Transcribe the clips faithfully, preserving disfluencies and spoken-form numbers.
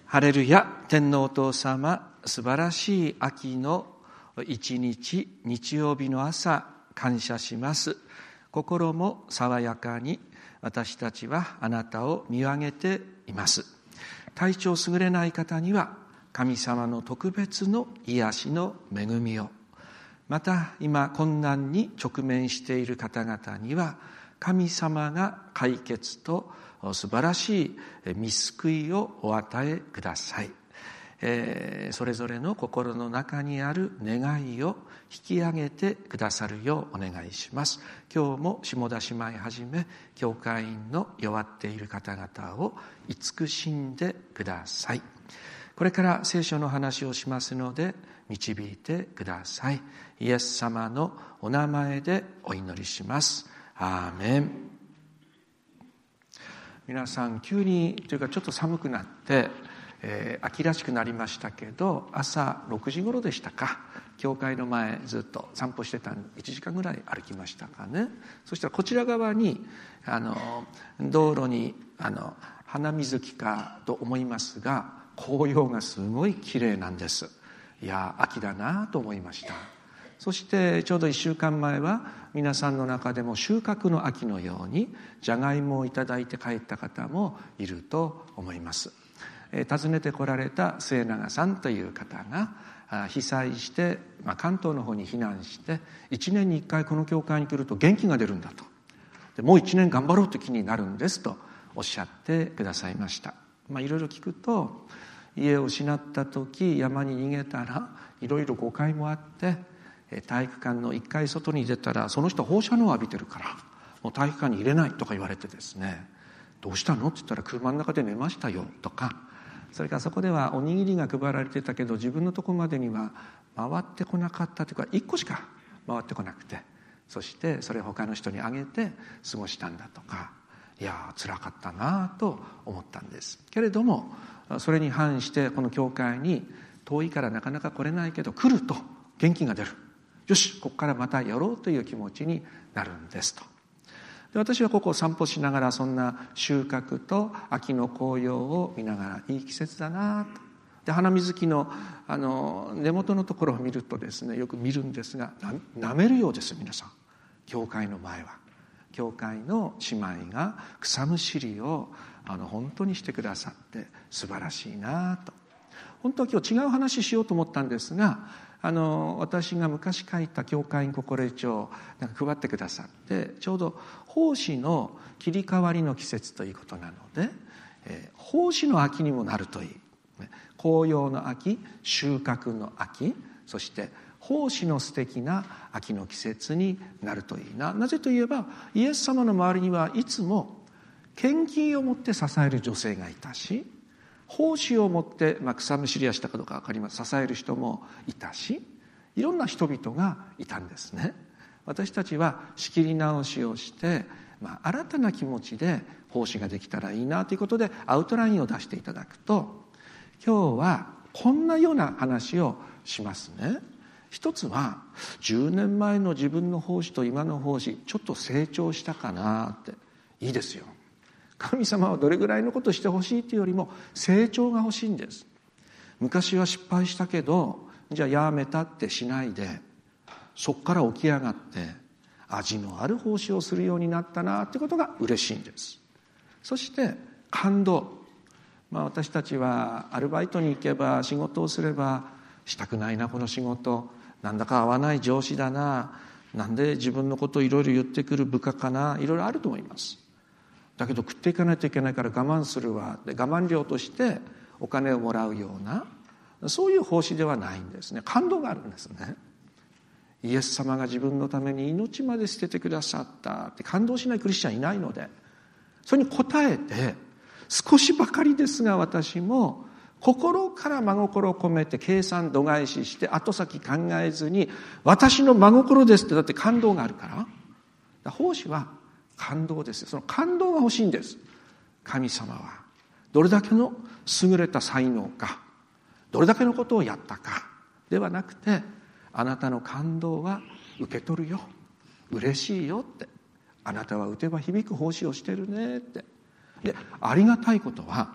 ハレルヤ、天皇お父様、素晴らしい秋の一日、日曜日の朝、感謝します。心も爽やかに私たちはあなたを見上げています。体調優れない方には神様の特別の癒しの恵みを、また今困難に直面している方々には神様が解決と素晴らしい御救いをお与えください。えー、それぞれの心の中にある願いを引き上げてくださるようお願いします。今日も下田姉妹はじめ教会員の弱っている方々を慈しんでください。これから聖書の話をしますので導いてください。イエス様のお名前でお祈りします。アーメン。皆さん急にというかちょっと寒くなって、えー、秋らしくなりましたけど、朝ろくじ頃でしたか、教会の前ずっと散歩してたんでいちじかんぐらい歩きましたかね。そしたらこちら側にあの道路にあの花水木かと思いますが、紅葉がすごい綺麗なんです。いや秋だなと思いました。そしてちょうどいっしゅうかんまえは皆さんの中でも収穫の秋のようにじゃがいもをいただいて帰った方もいると思います。えー、訪ねて来られた末永さんという方が被災して、まあ、関東の方に避難していちねんにいっかいこの教会に来ると元気が出るんだと、でもういちねん頑張ろうと気になるんですとおっしゃってくださいました。まあ、いろいろ聞くと、家を失った時山に逃げたらいろいろ誤解もあって、体育館のいっかい外に出たらその人放射能を浴びてるからもう体育館に入れないとか言われてですね、どうしたのって言ったら車の中で寝ましたよとか、それからそこではおにぎりが配られてたけど自分のとこまでには回ってこなかったというかいっこしか回ってこなくて、そしてそれを他の人にあげて過ごしたんだとか、いや辛かったなと思ったんですけれども、それに反してこの教会に遠いからなかなか来れないけど来ると元気が出る、よしここからまたやろうという気持ちになるんですと。で、私はここを散歩しながらそんな収穫と秋の紅葉を見ながらいい季節だなと。で、花水木のあの根元のところを見るとですね、よく見るんですが、なめるようです。皆さん教会の前は教会の姉妹が草むしりをあの本当にしてくださって素晴らしいなと。本当は今日違う話しようと思ったんですが、あの私が昔書いた教会員心得帳なんか配ってくださって、ちょうど奉仕の切り替わりの季節ということなので、えー、奉仕の秋にもなるといい、紅葉の秋、収穫の秋、そして奉仕の素敵な秋の季節になるといいな。なぜといえばイエス様の周りにはいつも献金を持って支える女性がいたし、奉仕を持って、まあ、草むしりはしたかどうか分かります、支える人もいたし、いろんな人々がいたんですね。私たちは仕切り直しをして、まあ、新たな気持ちで奉仕ができたらいいなということでアウトラインを出していただくと、今日はこんなような話をしますね。一つはじゅうねんまえの自分の奉仕と今の奉仕ちょっと成長したかなって。いいですよ。神様はどれぐらいのことをしてほしいというよりも成長が欲しいんです。昔は失敗したけどじゃあやめたってしないで、そこから起き上がって味のある奉仕をするようになったなということが嬉しいんです。そして感動、まあ、私たちはアルバイトに行けば仕事をすればしたくないなこの仕事、なんだか合わない上司だな、なんで自分のことをいろいろ言ってくる部下かな、いろいろあると思います。だけど食っていかないといけないから我慢するわ、で我慢料としてお金をもらうような、そういう奉仕ではないんですね。感動があるんですね。イエス様が自分のために命まで捨ててくださったって感動しないクリスチャンいないので、それに応えて少しばかりですが私も心から真心を込めて計算度外視して後先考えずに私の真心ですって、だって感動があるから。だから奉仕は感動です。その感動が欲しいんです。神様はどれだけの優れた才能か、どれだけのことをやったかではなくて、あなたの感動は受け取るよ、嬉しいよって、あなたは打てば響く奉仕をしてるねって。で、ありがたいことは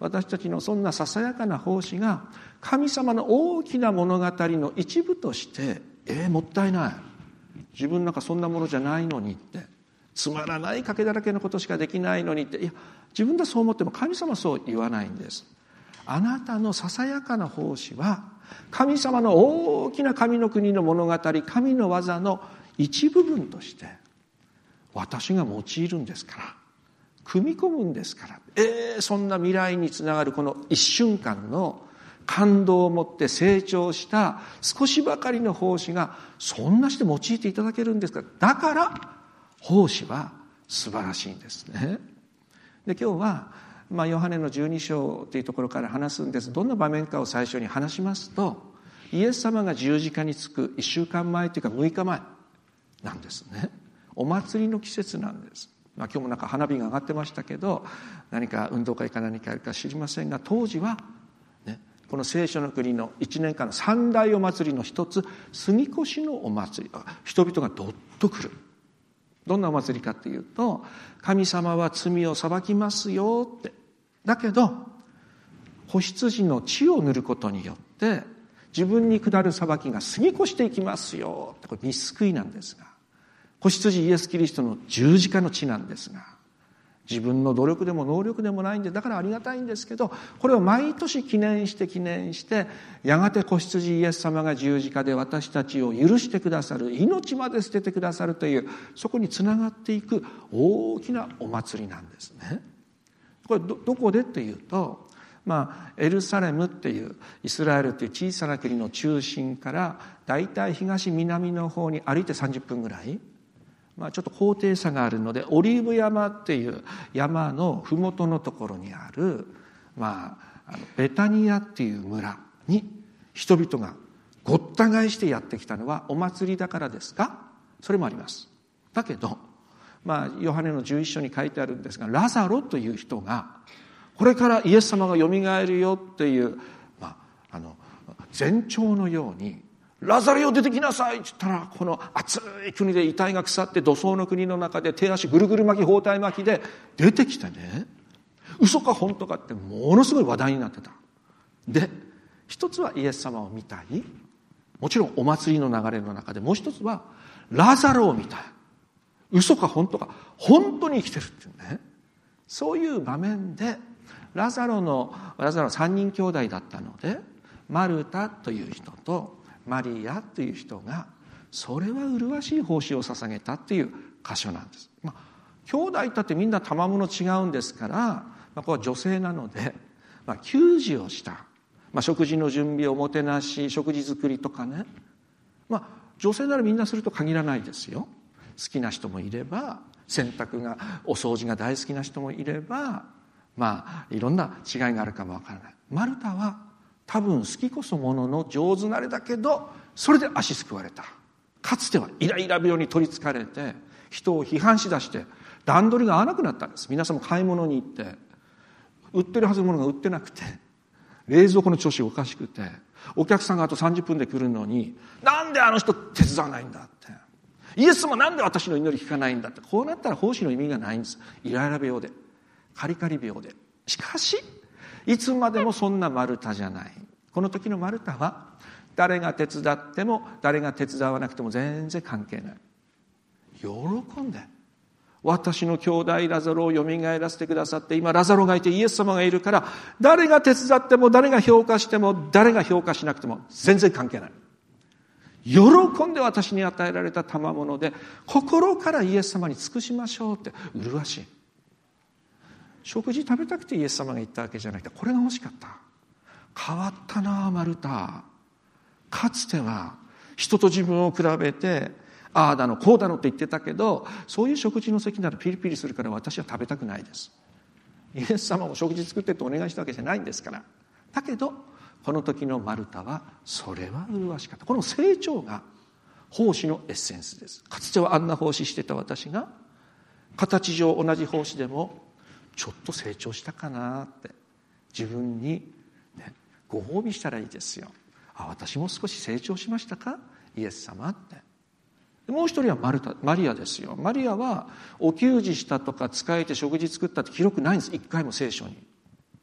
私たちのそんなささやかな奉仕が神様の大きな物語の一部として、えー、もったいない、自分なんかそんなものじゃないのにって、つまらない賭けだらけのことしかできないのにって、いや自分でそう思っても神様はそう言わないんです。あなたのささやかな奉仕は神様の大きな神の国の物語、神の技の一部分として私が用いるんですから、組み込むんですから、えー、そんな未来につながるこの一瞬間の感動を持って成長した少しばかりの奉仕がそんなして用いていただけるんですから、だから奉仕は素晴らしいんですね。で今日は、まあ、ヨハネのじゅうに章というところから話すんです。どんな場面かを最初に話しますと、イエス様が十字架につくいっしゅうかんまえというかむいかまえなんですね。お祭りの季節なんです。まあ、今日もなんか花火が上がってましたけど、何か運動会か何かあるか知りませんが、当時は、ね、この聖書の国のいちねんかんの三大お祭りの一つ、杉越のお祭り、人々がどっと来る。どんなお祭りかっていうと、神様は罪を裁きますよって。だけど子羊の血を塗ることによって自分に下る裁きが過ぎ越していきますよって、これ御救いなんですが、子羊イエス・キリストの十字架の血なんですが、自分の努力でも能力でもないんで、だからありがたいんですけど、これを毎年記念して記念して、やがて子羊イエス様が十字架で私たちを許してくださる、命まで捨ててくださるという、そこにつながっていく大きなお祭りなんですね。これ ど, どこでっていうと、まあ、エルサレムっていうイスラエルっていう小さな国の中心からだいたい東南の方に歩いてさんじゅっぷんぐらい、まあ、ちょっと高低差があるので、オリーブ山っていう山の麓のところにある、まあ、あのベタニアっていう村に人々がごった返してやってきたのはお祭りだからですか？それもあります。だけど、まあ、ヨハネのじゅういっ章に書いてあるんですが、ラザロという人がこれからイエス様がよみがえるよっていう、まあ、あの前兆のように、ラザロよ出てきなさいって言ったら、この暑い国で遺体が腐って土葬の国の中で手足ぐるぐる巻き包帯巻きで出てきてね、嘘か本当かってものすごい話題になってた。で一つはイエス様を見たい、もちろんお祭りの流れの中で、もう一つはラザロを見たい、嘘か本当か、本当に生きてるっていうね、そういう場面でラザロのラザロさんにん兄弟だったので、マルタという人とマリアという人がそれは麗しい奉仕を捧げたっていう箇所なんです。まあ、兄弟だってみんな賜物違うんですから、まあ、これは女性なので、まあ、給仕をした、まあ、食事の準備、おもてなし、食事作りとかね、まあ、女性ならみんなすると限らないですよ。好きな人もいれば、洗濯がお掃除が大好きな人もいれば、まあいろんな違いがあるかもわからない。マルタは多分好きこそものの上手なれだけど、それで足すくわれた。かつてはイライラ病に取りつかれて人を批判しだして段取りが合わなくなったんです。皆さんも買い物に行って売ってるはずのものが売ってなくて、冷蔵庫の調子おかしくて、お客さんがあとさんじゅっぷんで来るのに、なんであの人手伝わないんだって、イエスもなんで私の祈り聞かないんだって、こうなったら奉仕の意味がないんです。イライラ病で、カリカリ病で。しかしいつまでもそんなマルタじゃない。この時のマルタは誰が手伝っても誰が手伝わなくても全然関係ない。喜んで、私の兄弟ラザロをよみがえらせてくださって、今ラザロがいてイエス様がいるから、誰が手伝っても誰が評価しても誰が評価しなくても全然関係ない。喜んで私に与えられた賜物で心からイエス様に尽くしましょうって、麗しい。食事食べたくてイエス様が言ったわけじゃなくて、これが欲しかった。変わったなマルタ。かつては人と自分を比べて、ああだのこうだのって言ってたけど、そういう食事の席ならピリピリするから私は食べたくないです。イエス様も食事作ってってお願いしたわけじゃないんですから。だけどこの時のマルタはそれは麗しかった。この成長が奉仕のエッセンスです。かつてはあんな奉仕してた私が、形上同じ奉仕でもちょっと成長したかなって自分に、ね、ご褒美したらいいですよ。あ、私も少し成長しましたかイエス様って。もう一人はマルタ、マリアですよ。マリアはお給仕したとか仕えて食事作ったって記録ないんです。一回も聖書に。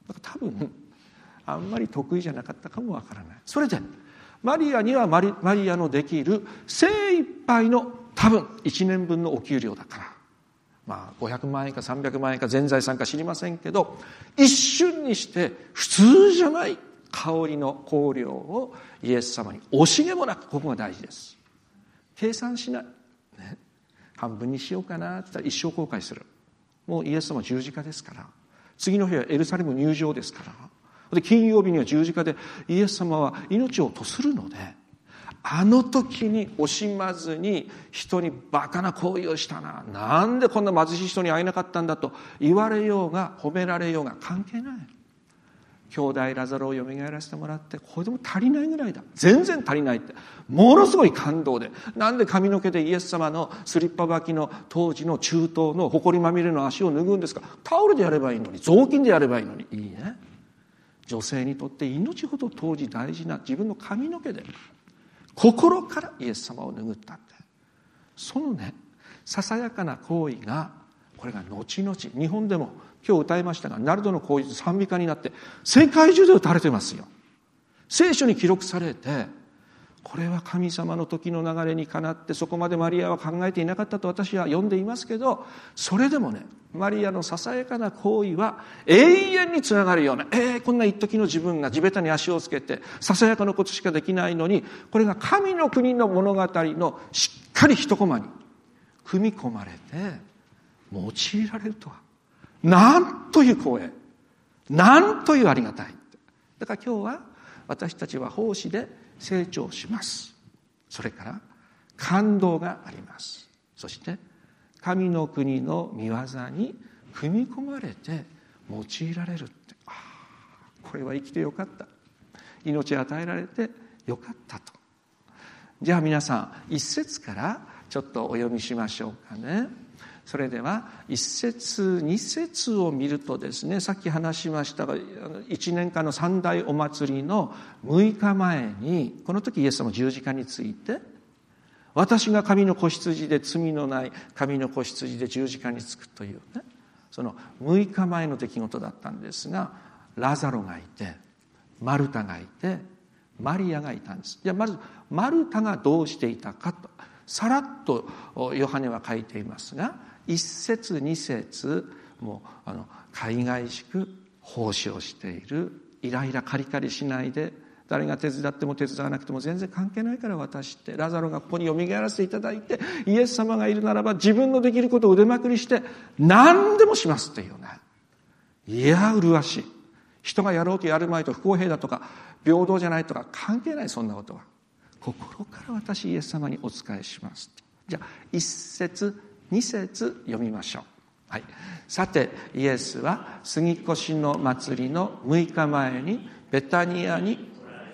多分あんまり得意じゃなかったかもわからない。それでマリアにはマリ、マリアのできる精一杯の多分いちねんぶんのお給料だから、まあごひゃくまんえんかさんびゃくまんえんか全財産か知りませんけど、一瞬にして普通じゃない香りの香料をイエス様に惜しげもなく、ここが大事です。計算しない、ね、半分にしようかなって言ったら一生後悔する。もうイエス様は十字架ですから、次の日はエルサレム入場ですから、で金曜日には十字架でイエス様は命を落とするので、あの時に惜しまずに人にバカな行為をしたな、なんでこんな貧しい人に会えなかったんだと言われようが褒められようが関係ない。兄弟ラザロをよみがえらせてもらって、これでも足りないぐらいだ、全然足りないって、ものすごい感動で、なんで髪の毛でイエス様のスリッパ履きの当時の中東の埃まみれの足を拭うんですか。タオルでやればいいのに、雑巾でやればいいのに。いいね、女性にとって命ほど当時大事な自分の髪の毛で心からイエス様を拭ったって、そのねささやかな行為が、これが後々日本でも今日歌いましたが、ナルドの口実賛美歌になって世界中で歌われてますよ。聖書に記録されて、これは神様の時の流れにかなって、そこまでマリアは考えていなかったと私は読んでいますけど、それでもね、マリアのささやかな行為は永遠につながるような、えー、こんな一時の自分が地べたに足をつけてささやかなことしかできないのに、これが神の国の物語のしっかり一コマに組み込まれて用いられるとは、なんという光栄、なんというありがたい。だから今日は私たちは奉仕で成長します。それから感動があります。そして神の国の御業に組み込まれて用いられるって、ああ、これは生きてよかった、命与えられてよかったと。じゃあ皆さん一節からちょっとお読みしましょうかね。それでは一節二節を見るとですね、さっき話しましたが、一年間の三大お祭りのむいかまえに、この時イエス様も十字架について、私が神の子羊で罪のない神の子羊で十字架につくというね、そのむいかまえの出来事だったんですが、ラザロがいて、マルタがいて、マリアがいたんです。じゃあまずマルタがどうしていたかと、さらっとヨハネは書いていますが、一節二節もうあの海外しく奉仕をしている、イライラカリカリしないで、誰が手伝っても手伝わなくても全然関係ないから私って、ラザロがここによみがえらせていただいて、イエス様がいるならば自分のできることを腕まくりして何でもしますというね。いや麗しい。人がやろうとやるまいと不公平だとか平等じゃないとか関係ない。そんなことは心から私イエス様にお仕えします。じゃあ一節二節読みましょう。はい、さてイエスは杉越の祭りのむいかまえにベタニアに、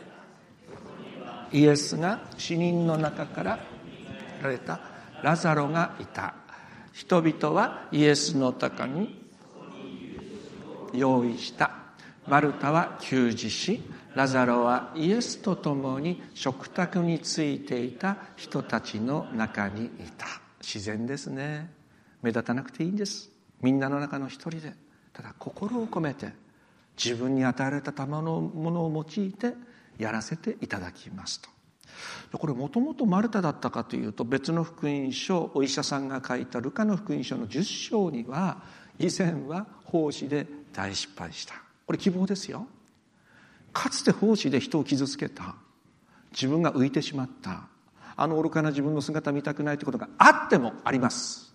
イエスが死人の中からられたラザロがいた。人々はイエスの高に用意した。マルタは給仕し、ラザロはイエスと共に食卓についていた人たちの中にいた。自然ですね。目立たなくていいんです。みんなの中の一人で、ただ心を込めて自分に与えられた賜のものを用いてやらせていただきますと。これもともとマルタだったかというと、別の福音書、お医者さんが書いたルカの福音書のじゅっ章には、以前は奉仕で大失敗した。これ希望ですよ。かつて奉仕で人を傷つけた、自分が浮いてしまった、あの愚かな自分の姿見たくないということがあってもあります。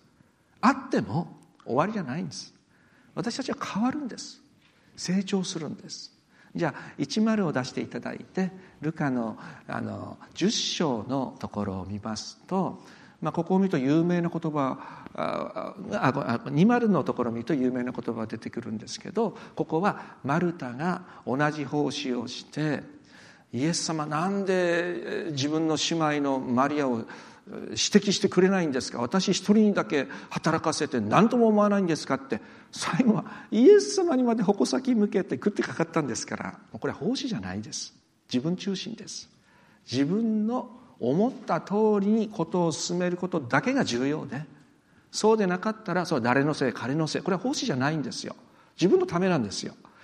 あっても終わりじゃないんです。私たちは変わるんです。成長するんです。じゃあじゅうを出していただいて、ルカのあのじゅっ章のところを見ますと、まあ、ここを見ると有名な言葉、ああにじゅうのところを見ると有名な言葉が出てくるんですけど、ここはマルタが同じ奉仕をして、イエス様なんで自分の姉妹のマリアを指摘してくれないんですか、私一人にだけ働かせて何とも思わないんですかって、最後はイエス様にまで矛先向けて食ってかかったんですから、これは奉仕じゃないです。自分中心です。自分の思った通りにことを進めることだけが重要で、そうでなかったらそれは誰のせい彼のせい、これは奉仕じゃないんですよ。自分のためなんですよ。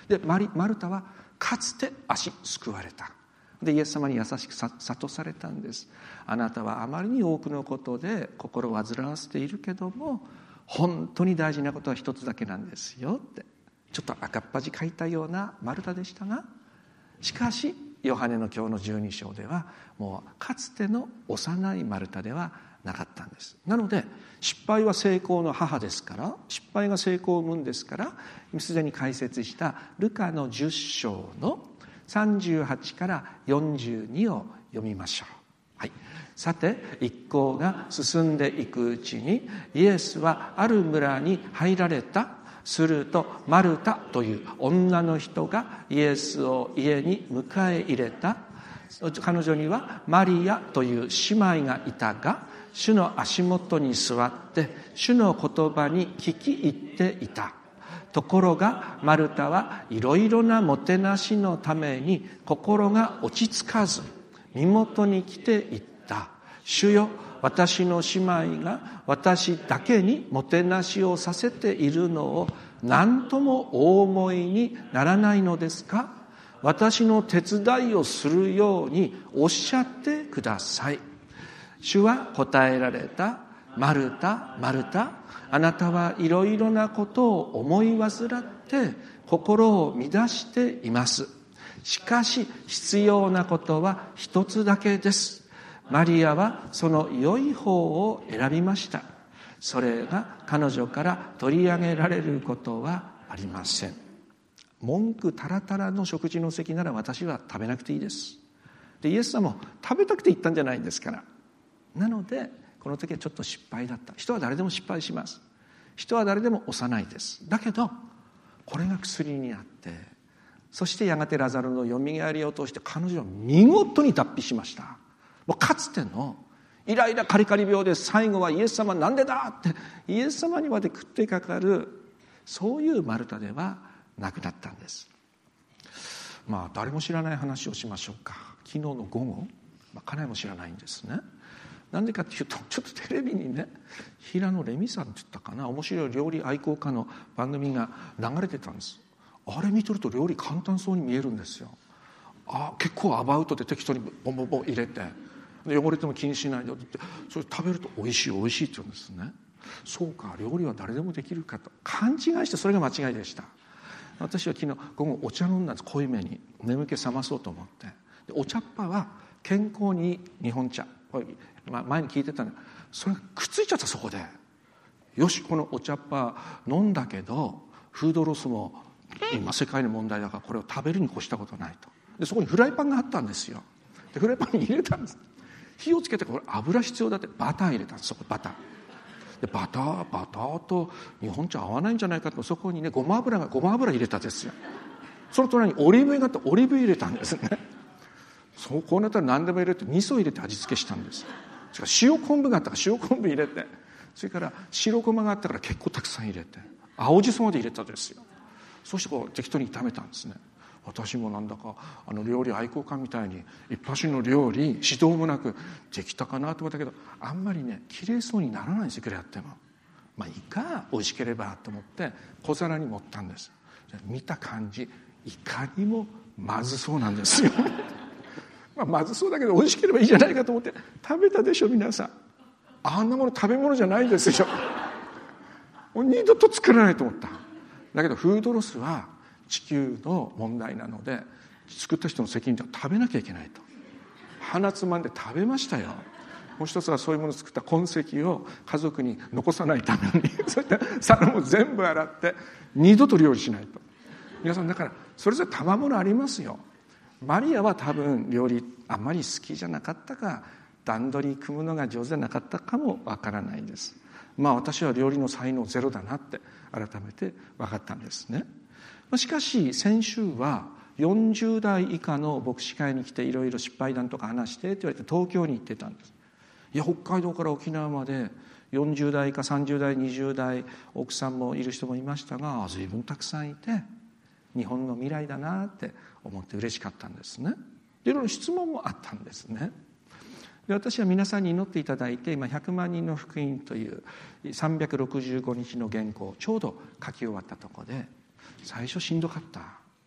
でマリマルタはかつて足救われた。でイエス様に優しく諭されたんです。あなたはあまりに多くのことで心を煩わせているけども、本当に大事なことは一つだけなんですよって、ちょっと赤っ恥かいたようなマルタでしたが、しかしヨハネの今日のじゅうに章ではもうかつての幼いマルタではなかったんです。なので失敗は成功の母ですから、失敗が成功を生むんですから、すでに解説したルカのじゅっ章のさんじゅうはちからよんじゅうにを読みましょう。はい、さて一行が進んでいくうちにイエスはある村に入られた。するとマルタという女の人がイエスを家に迎え入れた。彼女にはマリアという姉妹がいたが、主の足元に座って主の言葉に聞き入っていた。ところがマルタはいろいろなもてなしのために心が落ち着かず、身元に来ていった。主よ、私の姉妹が私だけにもてなしをさせているのを何ともお思いにならないのですか。私の手伝いをするようにおっしゃってください。主は答えられた。マルタ、マルタ、あなたはいろいろなことを思い煩って心を乱しています。しかし必要なことは一つだけです。マリアはその良い方を選びました。それが彼女から取り上げられることはありません。文句たらたらの食事の席なら私は食べなくていいです。でイエス様も食べたくて言ったんじゃないんですから。なのでこの時はちょっと失敗だった。人は誰でも失敗します。人は誰でも幼いです。だけどこれが薬になって、そしてやがてラザロのよみがえりを通して彼女は見事に脱皮しました。もうかつてのイライラカリカリ病で最後はイエス様なんでだってイエス様にまで食ってかかる、そういうマルタではなくなったんです。まあ誰も知らない話をしましょうか。昨日の午後、まあ、家内も知らないんですね。なんでかっていうと、ちょっとテレビにね、平野レミさんって言ったかな、面白い料理愛好家の番組が流れてたんです。あれ見とると料理簡単そうに見えるんですよ。あ結構アバウトで適当にボンボンボン入れて、で汚れても気にしないでって、それ食べると美味しい美味しいって言うんですね。そうか、料理は誰でもできるかと勘違いして、それが間違いでした。私は昨日午後お茶飲んだんです。濃いめに眠気覚まそうと思って。でお茶っ葉は健康に日本茶、まあ、前に聞いてたの、それがくっついちゃった。そこでよし、このお茶っ葉飲んだけどフードロスも今世界の問題だからこれを食べるに越したことないと。でそこにフライパンがあったんですよ。でフライパンに入れたんです。火をつけて、これ油必要だってバター入れたんです。そこバターでバターバターと日本茶合わないんじゃないかと、そこにねごま油がごま油入れたんですよ。その隣にオリーブ油があってオリーブ油入れたんですね。そうこうなったら何でも入れて、味噌入れて味付けしたんです。それから塩昆布があったから塩昆布入れて、それから白ごまがあったから結構たくさん入れて、青じそまで入れたんですよ。そしてこう適当に炒めたんですね。私もなんだかあの料理愛好家みたいに一発の料理指導もなくできたかなと思ったけど、あんまりね綺麗そうにならないんですよ。いくらやってもまあいいか、美味しければと思って小皿に盛ったんです。見た感じいかにもまずそうなんですよ。まあ、まずそうだけど美味しければいいじゃないかと思って食べたでしょ皆さん。あんなもの食べ物じゃないですよ。もう二度と作らないと思った。だけどフードロスは地球の問題なので、作った人の責任では食べなきゃいけないと鼻つまんで食べましたよ。もう一つはそういうものを作った痕跡を家族に残さないためにそういった皿も全部洗って二度と料理しないと。皆さんだからそれぞれ賜物ありますよ。マリアは多分料理あんまり好きじゃなかったか、段取り組むのが上手じゃなかったかもわからないんです。まあ私は料理の才能ゼロだなって改めて分かったんですね。しかし先週はよんじゅう代以下の牧師会に来ていろいろ失敗談とか話してって言われて東京に行ってたんです。いや北海道から沖縄までよんじゅう代以下さんじゅう代にじゅう代奥さんもいる人もいましたが、随分たくさんいて日本の未来だなって思って嬉しかったんですね。でいろいろ質問もあったんですね。で私は皆さんに祈っていただいて、今ひゃくまん人の福音というさんびゃくろくじゅうごにちの原稿をちょうど書き終わったところで、最初しんどかった。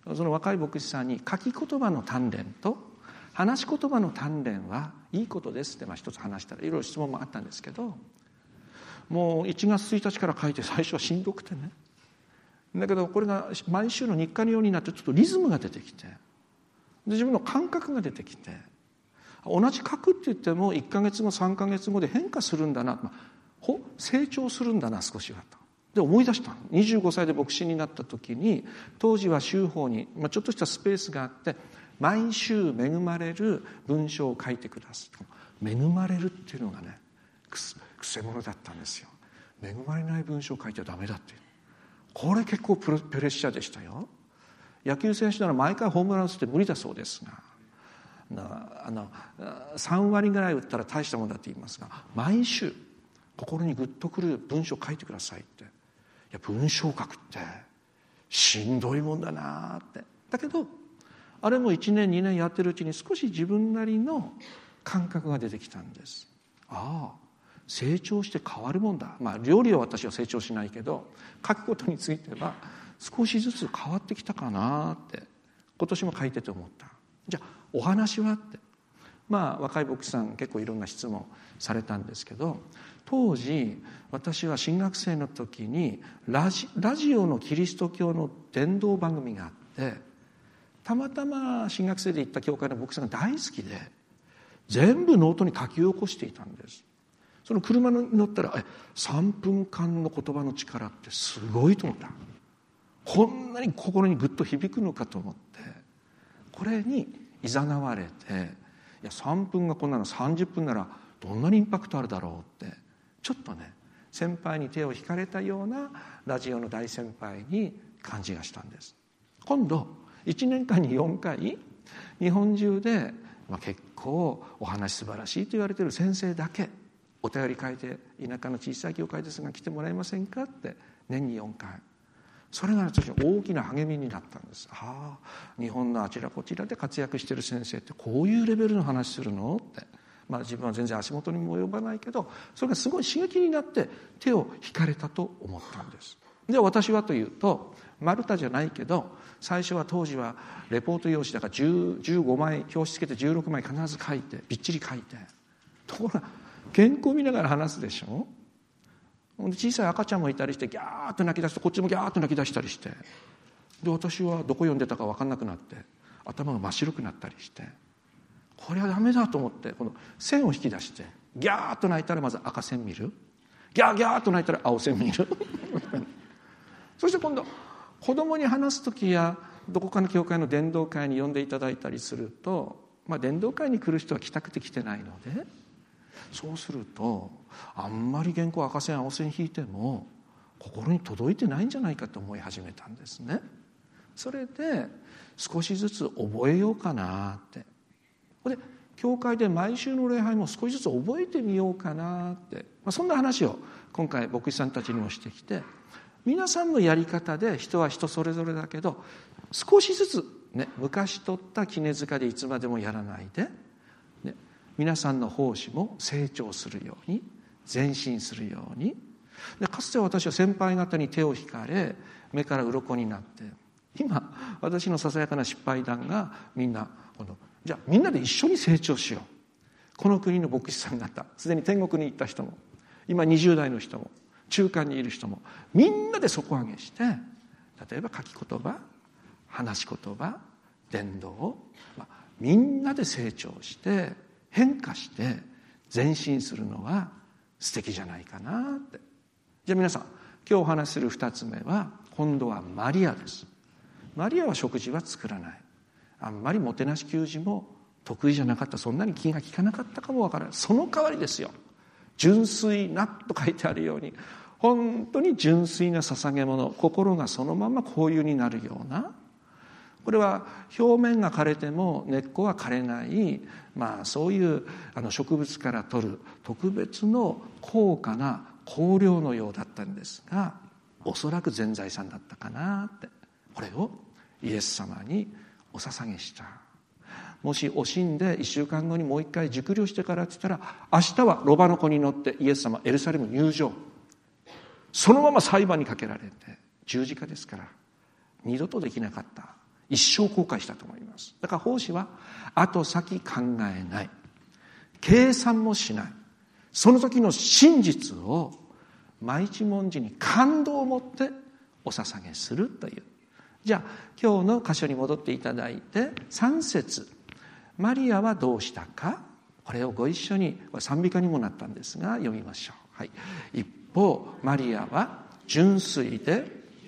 その若い牧師さんに書き言葉の鍛錬と話し言葉の鍛錬はいいことですってまあ一つ話したらいろいろ質問もあったんですけど、もういちがつついたちから書いて最初はしんどくてね、だけどこれが毎週の日課のようになってちょっとリズムが出てきて、で自分の感覚が出てきて、同じ書くって言ってもいっかげつごさんかげつごで変化するんだな、まあ、成長するんだな少しはと。で思い出した。にじゅうごさいで牧師になった時に、当時は州法に、まあ、ちょっとしたスペースがあって、毎週恵まれる文章を書いてください。恵まれるっていうのがね、くせ者だったんですよ。恵まれない文章を書いてはダメだっていう。これ結構プレッシャーでしたよ。野球選手なら毎回ホームラン打つって無理だそうですが、あのさんわりぐらい打ったら大したもんだって言いますが、毎週心にグッとくる文章を書いてくださいって。いや文章を書くってしんどいもんだなって。だけどあれもいちねんにねんやってるうちに少し自分なりの感覚が出てきたんです。ああ、成長して変わるもんだ。まあ料理は私は成長しないけど、書くことについては少しずつ変わってきたかなって今年も書いてて思った。じゃあお話はって、まあ若い牧師さん結構いろんな質問されたんですけど、当時私は新学生の時にラジ、ラジオのキリスト教の伝道番組があって、たまたま新学生で行った教会の牧師さんが大好きで全部ノートに書き起こしていたんです。その車に乗ったらえさんぷんかんの言葉の力ってすごいと思った。こんなに心にグッと響くのかと思って、これに誘われて、いやさんぷんがこんなのさんじゅっぷんならどんなにインパクトあるだろうって、ちょっとね先輩に手を引かれたようなラジオの大先輩に感じがしたんです。今度いちねんかんによんかい日本中で、まあ、結構お話素晴らしいと言われている先生だけお便り書いて、田舎の小さい教会ですが来てもらえませんかって年によんかい。それが私の大きな励みになったんです。ああ、日本のあちらこちらで活躍している先生ってこういうレベルの話するのって、まあ、自分は全然足元にも及ばないけどそれがすごい刺激になって手を引かれたと思ったんです。で私はというとマルタじゃないけど、最初は当時はレポート用紙だからじゅう、じゅうごまい表紙つけてじゅうろくまい必ず書いてびっちり書いて、ところが原稿を見ながら話すでしょ。小さい赤ちゃんもいたりしてギャーッと泣き出すとこっちもギャーッと泣き出したりして、で私はどこ読んでたか分かんなくなって頭が真っ白くなったりして、これはダメだと思ってこの線を引き出して、ギャーッと泣いたらまず赤線見る、ギャーギャーッと泣いたら青線見るそして今度子供に話す時やどこかの教会の伝道会に呼んでいただいたりすると、まあ、伝道会に来る人は来たくて来てないので、そうするとあんまり原稿赤線青線引いても心に届いてないんじゃないかと思い始めたんですね。それで少しずつ覚えようかなって、で教会で毎週の礼拝も少しずつ覚えてみようかなって、まあ、そんな話を今回牧師さんたちにもしてきて、皆さんのやり方で人は人それぞれだけど少しずつ、ね、昔取った杵塚でいつまでもやらないで、ね、皆さんの奉仕も成長するように前進するように。でかつて私は先輩方に手を引かれ目から鱗になって、今私のささやかな失敗談がみんなこのじゃあみんなで一緒に成長しよう。この国の牧師さん方、すでに天国に行った人も今にじゅう代の人も中間にいる人もみんなで底上げして、例えば書き言葉、話し言葉、伝道、まあ、みんなで成長して変化して前進するのは素敵じゃないかなって。じゃあ皆さん、今日お話しする二つ目は今度はマリアです。マリアは食事は作らない、あんまりもてなし給仕も得意じゃなかった、そんなに気が利かなかったかもわからない。その代わりですよ、純粋なと書いてあるように本当に純粋な捧げ物、心がそのまま香油になるような、これは表面が枯れても根っこは枯れない、まあ、そういうあの植物から取る特別の高価な香料のようだったんですが、おそらく全財産だったかなって。これをイエス様にお捧げした。もし惜しんでいっしゅうかんごにもう一回熟慮してからって言ったら、明日はロバの子に乗ってイエス様エルサレム入場、そのまま裁判にかけられて十字架ですから二度とできなかった。 一生後悔したと思います。だから奉仕は後先考えない、計算もしない、その時の真実を毎一文字に感動を持ってお捧げするという。じゃあ今日の箇所に戻っていただいてさん節、マリアはどうしたか、これをご一緒に賛美歌にもなったんですが読みましょう。はい、一方マリアは純粋で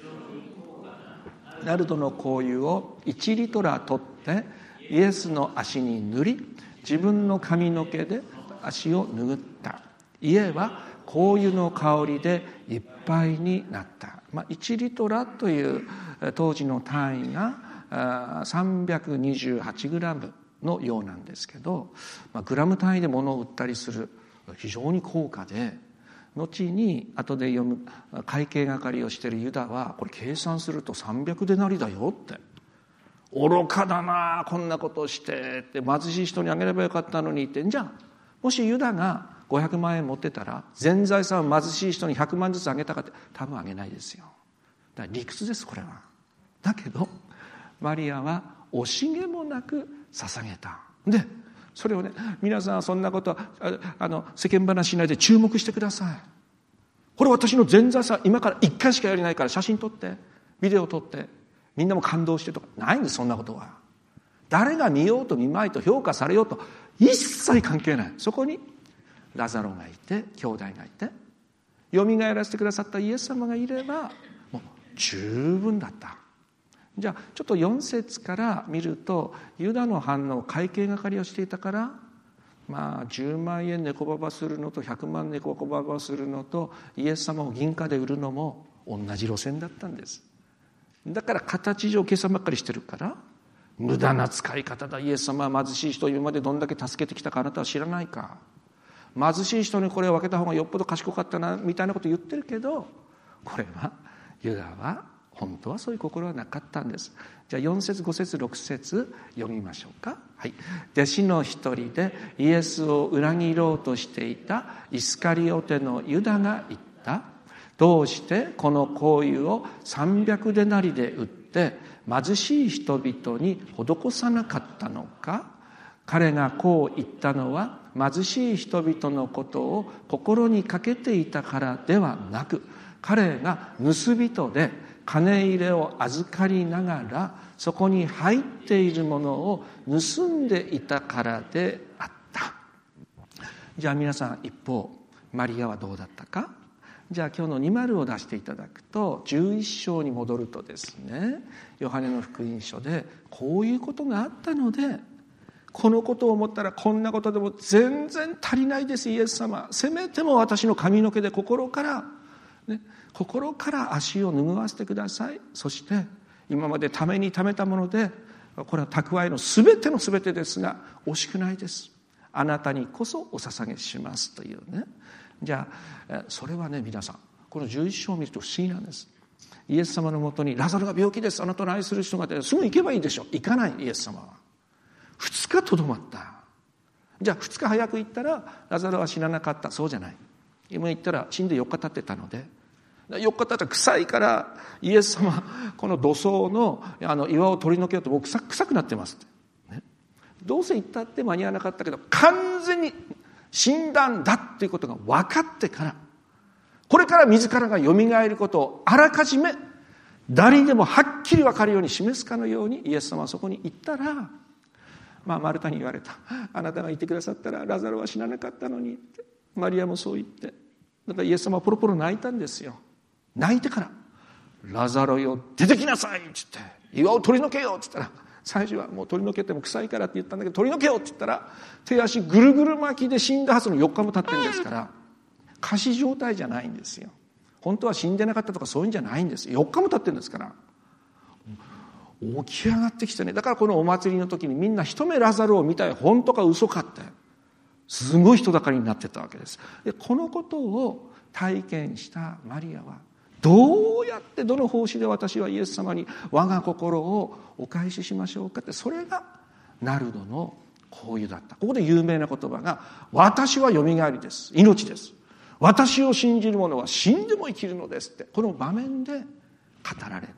ナルドの香油をいちリトラ取ってイエスの足に塗り、自分の髪の毛で足を拭った。家は香油の香りでいっぱいになった。まあ、いちリトラという当時の単位がさんびゃくにじゅうはちグラムのようなんですけど、まあ、グラム単位で物を売ったりする非常に高価で、後に後で読む会計係をしているユダはこれ計算するとさんびゃくデナリだよって、愚かだなこんなことをしてって、貧しい人にあげればよかったのにって。じゃあもしユダがごひゃくまんえん持ってたら全財産を貧しい人にひゃくまんずつあげたかって、多分あげないですよ。だから理屈ですこれは。だけどマリアは惜しげもなく捧げた。でそれをね、皆さんそんなことはああの世間話しないで注目してください。これ私の全財産今からいっかいしかやれないから写真撮ってビデオ撮ってみんなも感動してとかないんです。そんなことは誰が見ようと見まいと評価されようと一切関係ない。そこにラザロがいて兄弟がいてよみがえらせてくださったイエス様がいればもう十分だった。じゃあちょっとよん節から見ると、ユダの反応、会計係をしていたから、まあじゅうまんえん猫ばばするのとひゃくまん猫ばばするのとイエス様を銀貨で売るのも同じ路線だったんです。だから形上計算ばっかりしてるから、無駄な使い方だ。イエス様は貧しい人を今までどんだけ助けてきたかあなたは知らないか。貧しい人にこれを分けた方がよっぽど賢かったなみたいなこと言ってるけど、これはユダは本当はそういう心はなかったんです。じゃあよん節ご節ろく節読みましょうか。はい、弟子の一人でイエスを裏切ろうとしていたイスカリオテのユダが言った。どうしてこの香油をさんびゃくデナリで売って貧しい人々に施さなかったのか。彼がこう言ったのは貧しい人々のことを心にかけていたからではなく、彼が盗人で金入れを預かりながらそこに入っているものを盗んでいたからであった。じゃあ皆さん、一方マリアはどうだったか。じゃあ今日のに丸を出していただくと、じゅういっ章に戻るとですね、ヨハネの福音書でこういうことがあったので、このことを思ったらこんなことでも全然足りないです。イエス様、せめても私の髪の毛で心から、ね、心から足を拭わせてください。そして今までためにためたもので、これは蓄えのすべてのすべてですが惜しくないです。あなたにこそお捧げしますというね。じゃあそれはね、皆さんこのじゅういっ章を見ると不思議なんです。イエス様のもとにラザロが病気です、あなたの愛する人がすぐ行けばいいでしょ。行かない。イエス様はふつかとどまった。じゃあふつか早く行ったらラザロは死ななかった。そうじゃない。今言ったら死んでよっか経ってたので、よっか経ったら臭いからイエス様この土層 の, あの岩を取り除けようと、もう 臭, 臭くなってますって、ね、どうせ行ったって間に合わなかったけど完全に死んだんだっていうことが分かってから、これから自らがよみがえることをあらかじめ誰にでもはっきり分かるように示すかのようにイエス様はそこに行ったら、まあ、マルタに言われた。あなたがいてくださったらラザロは死ななかったのにって。マリアもそう言って、だからイエス様はポロポロ泣いたんですよ。泣いてからラザロよ出てきなさいって言って、岩を取り除けよって言ったら、最初はもう取り除けても臭いからって言ったんだけど、取り除けよって言ったら手足ぐるぐる巻きで死んだはずのよっかも経ってるんですから、仮死状態じゃないんですよ。本当は死んでなかったとかそういうんじゃないんですよ。よっかも経ってるんですから。起き上がってきてね、だからこのお祭りの時にみんな一目ラザロを見たい、本当か嘘かってすごい人だかりになってたわけです。でこのことを体験したマリアは、どうやってどの方針で私はイエス様に我が心をお返ししましょうかって、それがナルドの香油だった。ここで有名な言葉が、私はよみがえりです、命です、私を信じる者は死んでも生きるのですって、この場面で語られた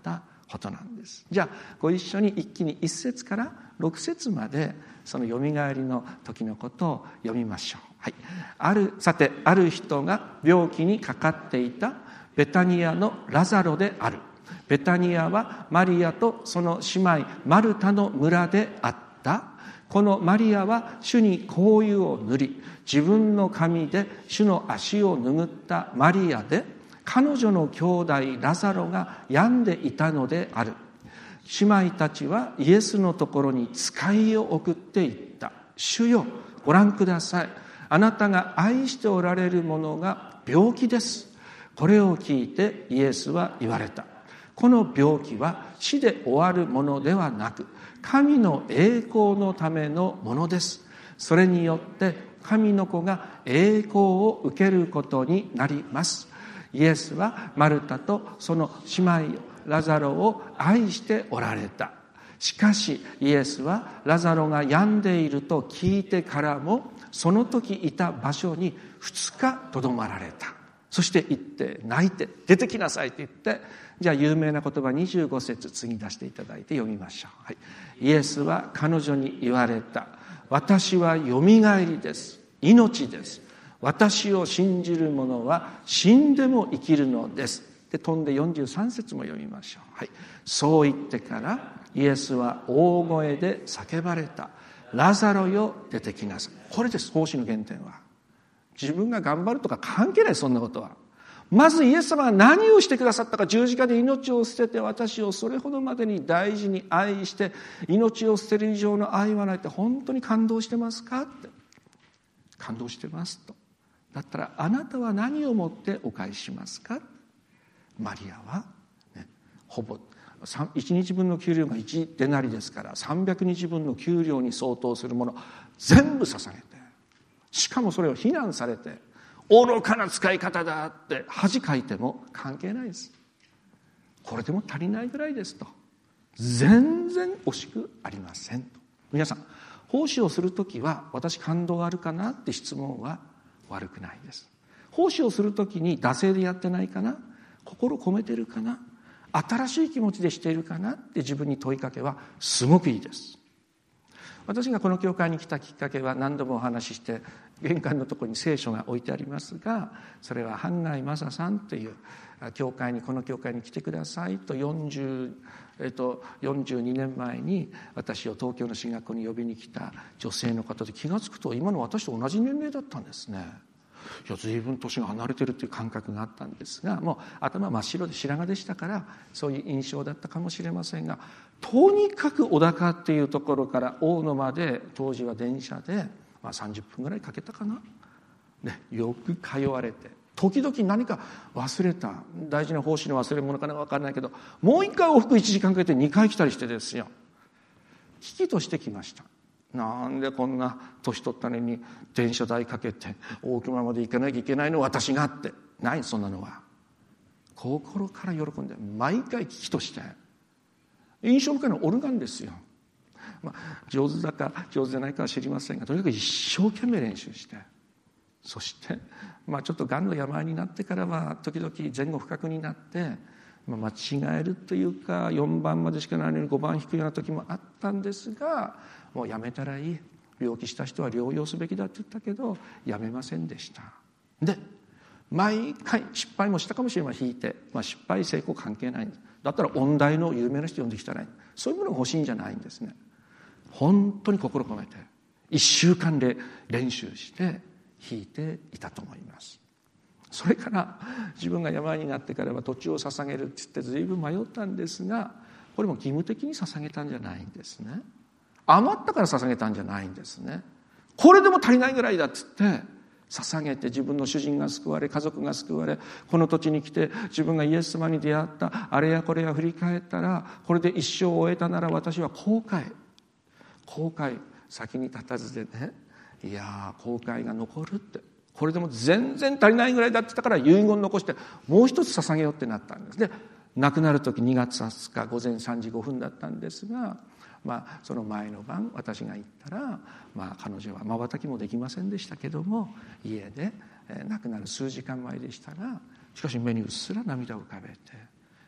ことなんです。じゃあご一緒に一気にいっ節からろく節までそのよみがえりの時のことを読みましょう。はい、あるさてある人が病気にかかっていたベタニアのラザロである。ベタニアはマリアとその姉妹マルタの村であった。このマリアは主に香油を塗り、自分の髪で主の足を拭ったマリアで、彼女の兄弟ラザロが病んでいたのである。姉妹たちはイエスのところに使いを送っていった。主よ、ご覧ください。あなたが愛しておられるものが病気です。これを聞いてイエスは言われた。この病気は死で終わるものではなく、神の栄光のためのものです。それによって神の子が栄光を受けることになります。イエスはマルタとその姉妹ラザロを愛しておられた。しかしイエスはラザロが病んでいると聞いてからも、その時いた場所にふつかとどまられた。そして行って泣いて出てきなさいと言って、じゃあ有名な言葉にじゅうご節次出していただいて読みましょう。はい、イエスは彼女に言われた。私はよみがえりです。命です。私を信じる者は死んでも生きるのです。で飛んでよんじゅうさん節も読みましょう。はい、そう言ってからイエスは大声で叫ばれた。ラザロよ、出てきなさい。これです、奉仕の原点は。自分が頑張るとか関係ない、そんなことは。まずイエス様が何をしてくださったか、十字架で命を捨てて私をそれほどまでに大事に愛して命を捨てる以上の愛はないって本当に感動してますかって。感動してますと。だったらあなたは何をもってお返ししますか。マリアは、ね、ほぼいちにちぶんの給料がいちデナリですから、さんびゃくにちぶんの給料に相当するもの全部捧げて、しかもそれを非難されて、愚かな使い方だって恥かいても関係ないです。これでも足りないぐらいですと。全然惜しくありませんと。皆さん、奉仕をするときは私感動あるかなって質問は悪くないです。奉仕をするときに惰性でやってないかな、心込めてるかな、新しい気持ちでしているかなって自分に問いかけはすごくいいです。私がこの教会に来たきっかけは何度もお話しして、玄関のところに聖書が置いてありますが、それは半谷正さんという教会にこの教会に来てくださいとよんじゅう、えっと、よんじゅうにねんまえに私を東京の進学校に呼びに来た女性の方で、気がつくと今の私と同じ年齢だったんですね。いや随分年が離れてるという感覚があったんですが、もう頭真っ白で白髪でしたからそういう印象だったかもしれませんが、とにかく小高っていうところから大野まで当時は電車で、まあ、さんじゅっぷんぐらいかけたかな、ね、よく通われて、時々何か忘れた大事な奉仕の忘れ物かな分からないけど、もう一回往復いちじかんかけてにかい来たりしてですよ、危機としてきました。なんでこんな年取ったのに電車代かけて大熊まで行かなきゃいけないの私がってない、そんなのは。心から喜んで毎回危機として、印象深いのはオルガンですよ。まあ、上手だか上手じゃないかは知りませんが、とにかく一生懸命練習して、そして、まあ、ちょっとがんの病になってからは時々前後不覚になって、まあ、間違えるというかよんばんまでしかないのにごばん引くような時もあったんですが、もうやめたらいい、病気した人は療養すべきだって言ったけどやめませんでした。で毎回失敗もしたかもしれません、引いて、まあ、失敗成功関係ないんです。だったら音大の有名な人呼んできたらいい、そういうものが欲しいんじゃないんですね。本当に心込めていっしゅうかんで練習して弾いていたと思います。それから自分が病になってからは土地を捧げるって言って随分迷ったんですが、これも義務的に捧げたんじゃないんですね。余ったから捧げたんじゃないんですね。これでも足りないぐらいだって言って捧げて、自分の主人が救われ、家族が救われ、この土地に来て自分がイエス様に出会ったあれやこれや振り返ったら、これで一生を終えたなら私は後悔後悔先に立たずでね、いやー後悔が残るって、これでも全然足りないぐらいだって言ったから遺言残してもう一つ捧げようってなったんです。で亡くなる時にがつはつか午前さんじごふんだったんですが、まあ、その前の晩私が行ったら、まあ、彼女はまばたきもできませんでしたけども家で、えー、亡くなる数時間前でしたが、しかし目にうっすら涙を浮かべて、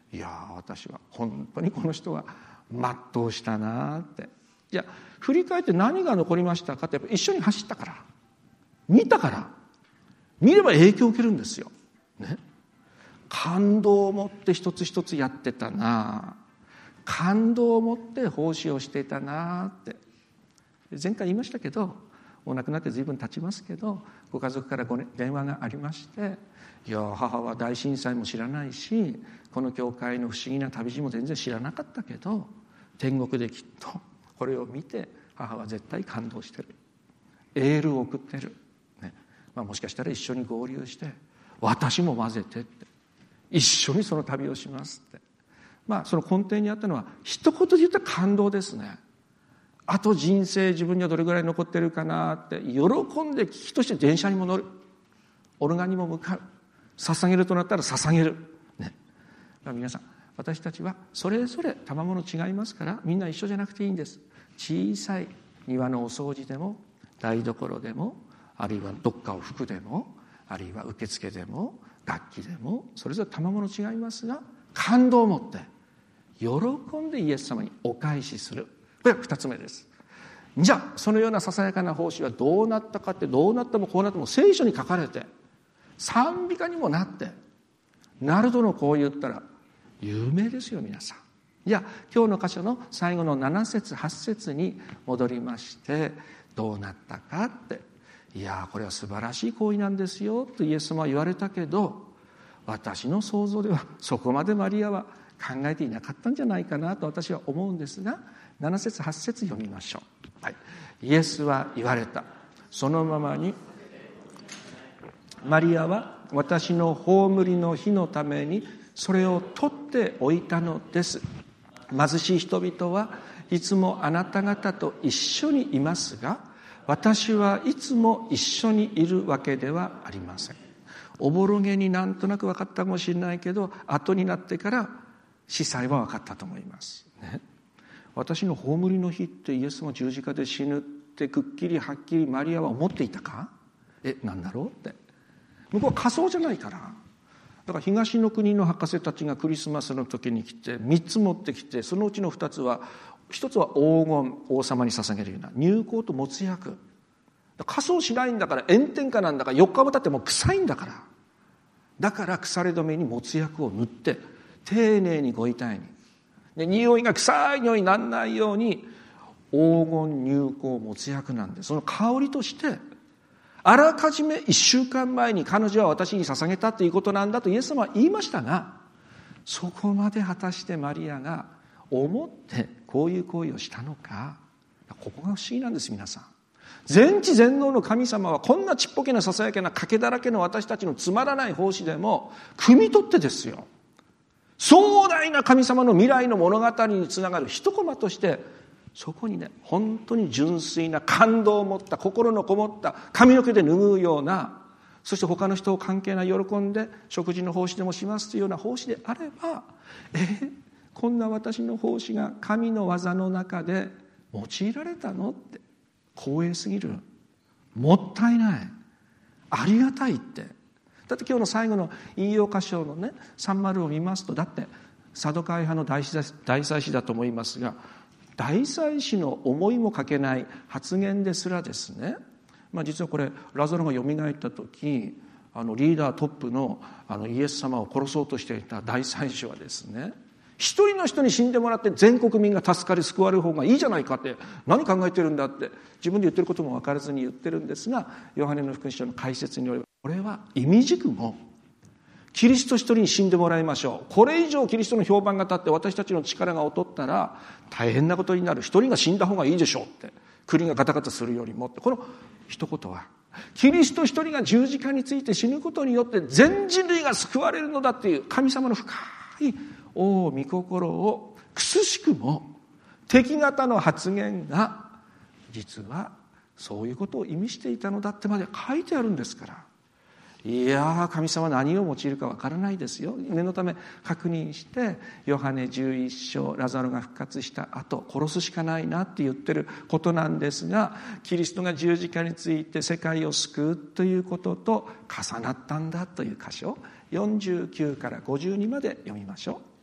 いや私は本当にこの人は全うしたなって。じゃあ振り返って何が残りましたかって、やっぱ一緒に走ったから、見たから、見れば影響を受けるんですよ、ね、感動を持って一つ一つやってたな、感動を持って奉仕をしていたなって。前回言いましたけど、お亡くなって随分経ちますけど、ご家族からご、ね、電話がありまして、いや母は大震災も知らないし、この教会の不思議な旅路も全然知らなかったけど、天国できっとこれを見て母は絶対感動してる、エールを送ってる、ね、まあ、もしかしたら一緒に合流して私も混ぜてって一緒にその旅をしますって。まあその根底にあったのは一言で言ったら感動ですね。あと人生自分にはどれぐらい残ってるかなって喜んで危機として電車にも乗る、オルガンにも向かう、捧げるとなったら捧げる、ね、皆さん私たちはそれぞれ賜物違いますから、みんな一緒じゃなくていいんです。小さい庭のお掃除でも台所でも、あるいはどっかを拭くでも、あるいは受付でも楽器でも、それぞれ賜物違いますが、感動を持って喜んでイエス様にお返しする。これが二つ目です。じゃあそのようなささやかな奉仕はどうなったかって、どうなってもこうなっても聖書に書かれて賛美歌にもなって、ナルドのこう言ったら有名ですよ皆さん。じゃあ今日の箇所の最後のなな節はち節に戻りまして、どうなったかって、いやこれは素晴らしい行為なんですよとイエス様は言われたけど、私の想像ではそこまでマリアは考えていなかったんじゃないかなと私は思うんですが、なな節はち節読みましょう、はい、イエスは言われた。そのままにマリアは私の葬りの日のためにそれを取っておいたのです。貧しい人々はいつもあなた方と一緒にいますが、私はいつも一緒にいるわけではありません。おぼろげになんとなく分かったかもしれないけど、後になってから司祭は分かったと思います、ね、私の葬りの日ってイエスも十字架で死ぬってくっきりはっきりマリアは思っていたか。え、なんだろうって。向こうは仮想じゃないから。だから東の国の博士たちがクリスマスの時に来てみっつ持ってきて、そのうちのふたつは、ひとつは黄金、王様に捧げるような乳香と没薬。仮装しないんだから、炎天下なんだから、よっかも経ってもう臭いんだから。だから腐れ止めに没薬を塗って丁寧にご遺体に、で匂いが臭い匂いにならないように黄金、乳香、没薬なんで、その香りとしてあらかじめいっしゅうかんまえに彼女は私に捧げたということなんだとイエス様は言いましたが、そこまで果たしてマリアが思ってこういう行為をしたのか。ここが不思議なんです。皆さん、全知全能の神様はこんなちっぽけなささやかな賭けだらけの私たちのつまらない奉仕でも汲み取ってですよ、壮大な神様の未来の物語につながる一コマとして、そこにね、本当に純粋な感動を持った心のこもった髪の毛で拭うような、そして他の人を関係ない喜んで食事の奉仕でもしますというような奉仕であれば、えー、こんな私の奉仕が神の技の中で用いられたのって光栄すぎる、もったいない、ありがたいって。だって今日の最後の引用箇所のねさんじゅうを見ますと、だってサドカイ派の大祭司だと思いますが、大祭司の思いもかけない発言ですらですね、まあ、実はこれラザロがよみがえった時、あのリーダートップのあのイエス様を殺そうとしていた大祭司はですね、一人の人に死んでもらって全国民が助かり救われる方がいいじゃないかって、何考えてるんだって自分で言ってることも分からずに言ってるんですが、ヨハネの福音書の解説によれば、これは意味軸もキリスト一人に死んでもらいましょう、これ以上キリストの評判が立って私たちの力が劣ったら大変なことになる、一人が死んだ方がいいでしょうって、国がガタガタするよりもって、この一言はキリスト一人が十字架について死ぬことによって全人類が救われるのだっていう神様の深い大御心をくすしくも敵方の発言が実はそういうことを意味していたのだってまで書いてあるんですから、いやー、神様何を用いるかわからないですよ。念のため確認して、ヨハネじゅういっ章、ラザロが復活した後殺すしかないなって言ってることなんですが、キリストが十字架について世界を救うということと重なったんだという箇所、よんじゅうきゅうからごじゅうにまで読みましょう。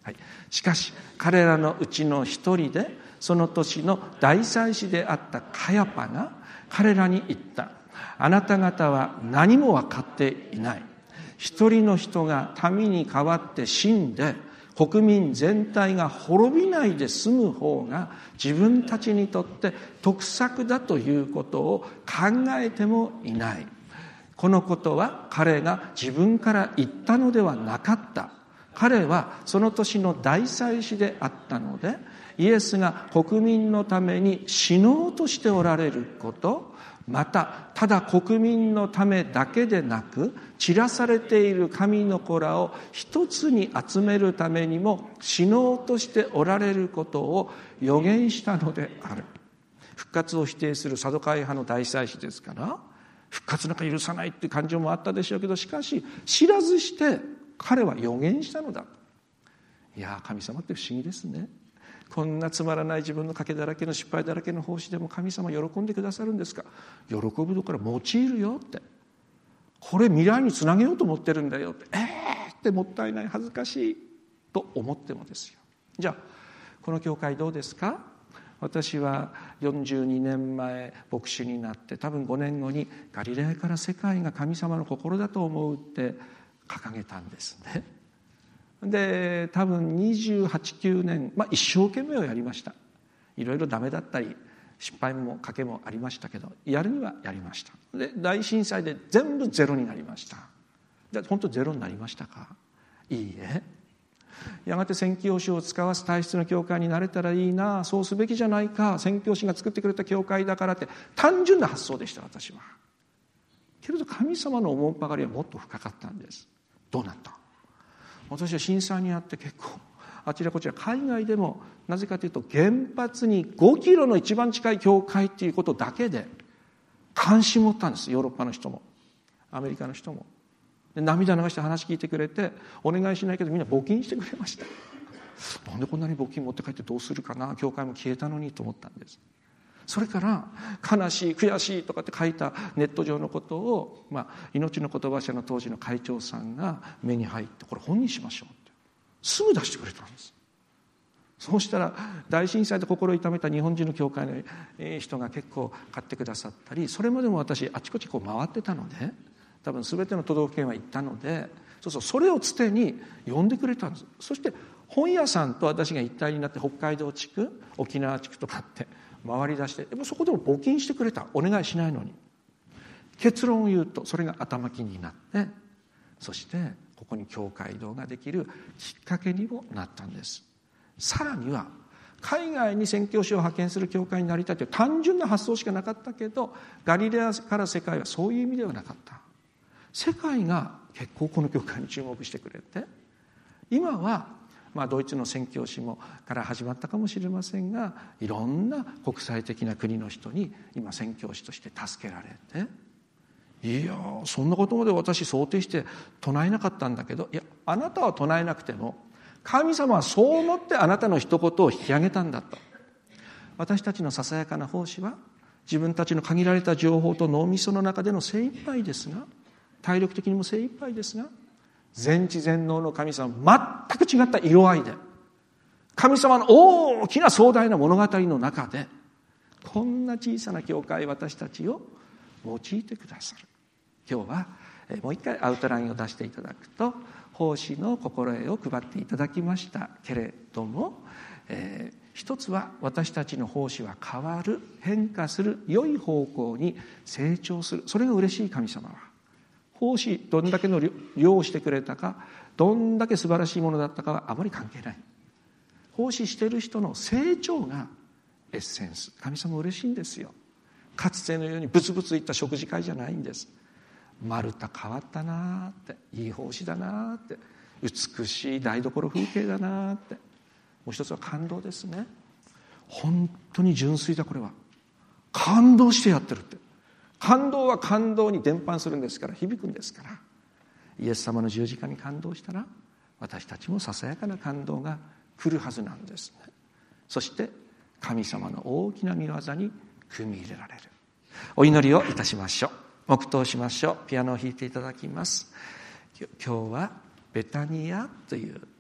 はい、しかし彼らのうちの一人でその年の大祭司であったカヤパが彼らに言った。あなた方は何も分かっていない。一人の人が民に代わって死んで国民全体が滅びないで済む方が自分たちにとって得策だということを考えてもいない。このことは彼が自分から言ったのではなかった。彼はその年の大祭司であったので、イエスが国民のために死のうとしておられること、またただ国民のためだけでなく散らされている神の子らを一つに集めるためにも死のうとしておられることを予言したのである。復活を否定するサドカイ派の大祭司ですから、復活なんか許さないっていう感情もあったでしょうけど、しかし知らずして彼は予言したのだ。いや神様って不思議ですね。こんなつまらない自分の賭けだらけの失敗だらけの奉仕でも神様喜んでくださるんですか。喜ぶどころ用いるよって、これ未来につなげようと思ってるんだよって、えーってもったいない、恥ずかしいと思ってもですよ。じゃあこの教会どうですか。私はよんじゅうにねんまえ牧師になって多分ごねんごにガリレアから世界が神様の心だと思うって掲げたんですね。で多分にじゅうはち、きゅうねん、まあ、一生懸命をやりました。いろいろダメだったり失敗も賭けもありましたけど、やるにはやりました。で大震災で全部ゼロになりました。で本当ゼロになりましたか。いいえ。やがて宣教師を使わす体質の教会になれたらいいな、そうすべきじゃないか、宣教師が作ってくれた教会だからって単純な発想でした。私はけれど神様のおもんぱかりはもっと深かったんです。どうなった。私は震災にあって結構あちらこちら海外でも、なぜかというと原発にごキロの一番近い教会っていうことだけで関心を持ったんです。ヨーロッパの人もアメリカの人も。で涙流して話聞いてくれて、お願いしないけどみんな募金してくれました。なんでこんなに募金持って帰ってどうするかな、教会も消えたのにと思ったんです。それから悲しい悔しいとかって書いたネット上のことを、まあ、命の言葉社の当時の会長さんが目に入って、これ本にしましょうってすぐ出してくれたんです。そうしたら大震災で心痛めた日本人の教会の人が結構買ってくださったり、それまでも私あちこちこう回ってたので、多分全ての都道府県は行ったので、そうそうそれをつてに呼んでくれたんです。そして本屋さんと私が一体になって北海道地区沖縄地区とかって回り出して、でもそこでも募金してくれた。お願いしないのに。結論を言うとそれが頭金になって、そしてここに教会堂ができるきっかけにもなったんです。さらには海外に宣教師を派遣する教会になりたいという単純な発想しかなかったけど、ガリレアから世界はそういう意味ではなかった。世界が結構この教会に注目してくれて、今はまあドイツの宣教師もから始まったかもしれませんが、いろんな国際的な国の人に今宣教師として助けられて、いやそんなことまで私想定して唱えなかったんだけど、いやあなたは唱えなくても神様はそう思ってあなたの一言を引き上げたんだと。私たちのささやかな奉仕は自分たちの限られた情報と脳みその中での精一杯ですが、体力的にも精一杯ですが、全知全能の神様全く違った色合いで、神様の大きな壮大な物語の中で、こんな小さな教会私たちを用いてくださる。今日はもう一回アウトラインを出していただくと、奉仕の心得を配っていただきましたけれども、えー、一つは私たちの奉仕は変わる、変化する、良い方向に成長する。それが嬉しい。神様は奉仕どんだけの量をしてくれたか、どんだけ素晴らしいものだったかはあまり関係ない。奉仕している人の成長がエッセンス。神様嬉しいんですよ。かつてのようにブツブツいった食事会じゃないんです。マルタ変わったなって、いい奉仕だなって、美しい台所風景だなって。もう一つは感動ですね。本当に純粋だ。これは感動してやってるって。感動は感動に伝播するんですから、響くんですから。イエス様の十字架に感動したら、私たちもささやかな感動が来るはずなんですね。そして神様の大きな御業に組み入れられる。お祈りをいたしましょう。黙祷しましょう。ピアノを弾いていただきます。今日はベタニアという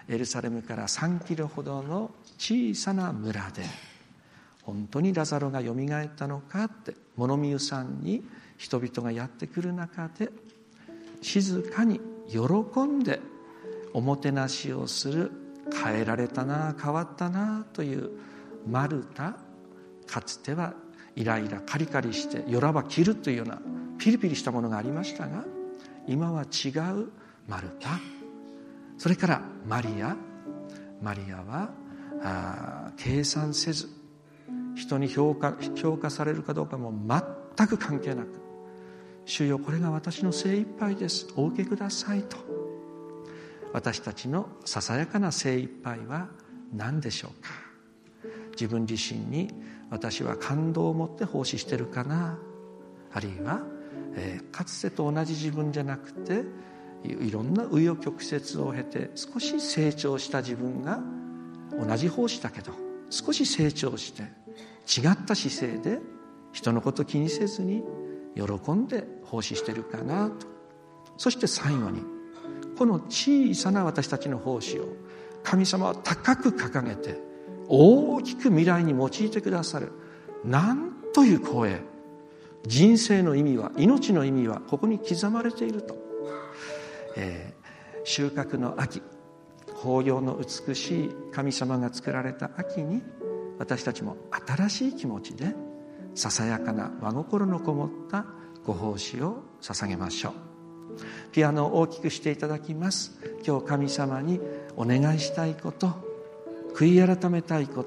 エルサレムからさんキロほどの小さな村で、本当にラザロがよみがえったのかって物見湯さんに人々がやってくる中で、静かに喜んでおもてなしをする、変えられたな、変わったなというマルタ。かつてはイライラカリカリしてよらば切るというようなピリピリしたものがありましたが、今は違うマルタ。それからマリア。マリアはあ計算せず、人に評価、評価されるかどうかも全く関係なく、主よ、これが私の精一杯です、お受けくださいと。私たちのささやかな精一杯は何でしょうか。自分自身に私は感動を持って奉仕してるかな、あるいは、えー、かつてと同じ自分じゃなくて、いろんな紆余曲折を経て少し成長した自分が、同じ奉仕だけど少し成長して違った姿勢で人のこと気にせずに喜んで奉仕してるかなと。そして最後に、この小さな私たちの奉仕を神様は高く掲げて大きく未来に用いてくださる。なんという光栄。人生の意味は、命の意味はここに刻まれていると。えー、収穫の秋、紅葉の美しい神様が作られた秋に、私たちも新しい気持ちでささやかな真心のこもったご奉仕を捧げましょう。ピアノを大きくしていただきます。今日神様にお願いしたいこと、悔い改めたいこと、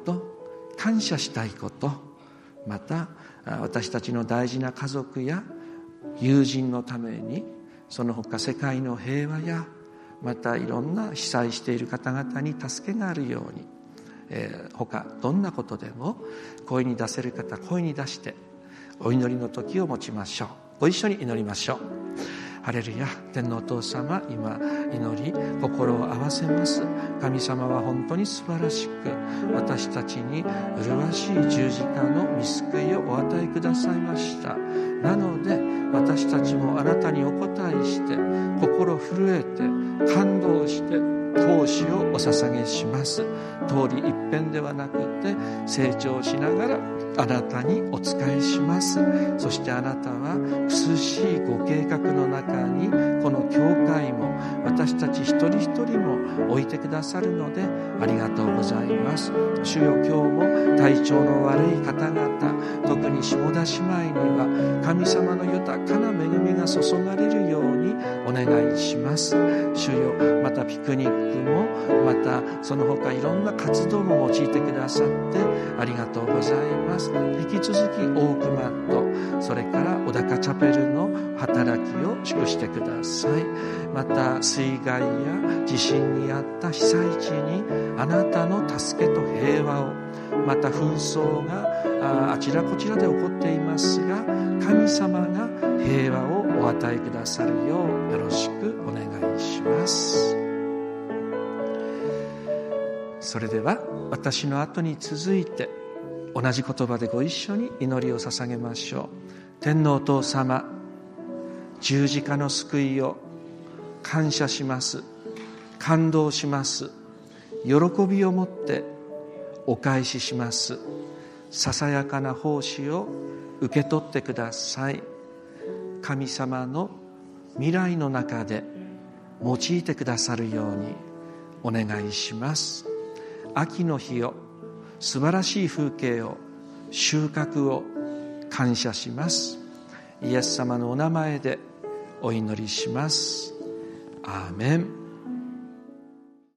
感謝したいこと、また私たちの大事な家族や友人のために、その他世界の平和や、またいろんな被災している方々に助けがあるように、えー、他どんなことでも声に出せる方、声に出してお祈りの時を持ちましょう。ご一緒に祈りましょう。ハレルヤ。天のお父様、今祈り心を合わせます。神様は本当に素晴らしく、私たちに麗しい十字架の御救いをお与えくださいました。なので私たちもあなたにお応えして、心震えて感動して奉仕をお捧げします。通り一遍ではなくて、成長しながらあなたにお仕えします。そしてあなたは苦しいご計画の中に、この教会も私たち一人一人も置いてくださるのでありがとうございます。主よ、今日も体調の悪い方々、特に下田姉妹には神様の豊かな恵みが注がれるようにお願いします。主よ、またピクニックも、またその他いろんな活動も用いてくださってありがとうございます。引き続き大熊と、それから小高チャペルの働きを祝してください。また水害や地震にあった被災地にあなたの助けと平和を、また紛争が あ, あちらこちらで起こっていますが、神様が平和をお与えくださるようよろしくお願いします。それでは私の後に続いて同じ言葉でご一緒に祈りを捧げましょう。天のお父様、十字架の救いを感謝します。感動します。喜びを持ってお返しします。ささやかな奉仕を受け取ってください。神様の未来の中で用いてくださるようにお願いします。秋の日を、素晴らしい風景を、収穫を感謝します。イエス様のお名前でお祈りします。アーメン。